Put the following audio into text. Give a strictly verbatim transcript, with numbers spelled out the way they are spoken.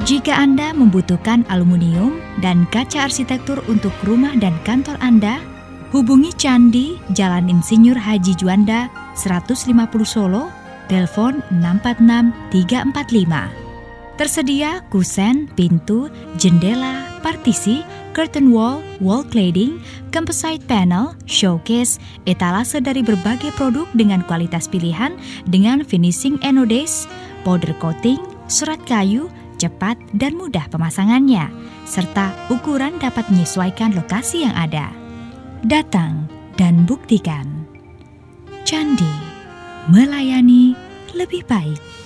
Jika Anda membutuhkan aluminium dan kaca arsitektur untuk rumah dan kantor Anda, hubungi Candi, Jalan Insinyur Haji Juanda, seratus lima puluh Solo, telepon enam empat enam tiga empat lima. Tersedia kusen, pintu, jendela, partisi, curtain wall, wall cladding, composite panel, showcase, etalase dari berbagai produk dengan kualitas pilihan dengan finishing anodase, powder coating, surat kayu, cepat dan mudah pemasangannya, serta ukuran dapat menyesuaikan lokasi yang ada. Datang dan buktikan. Candi, melayani lebih baik.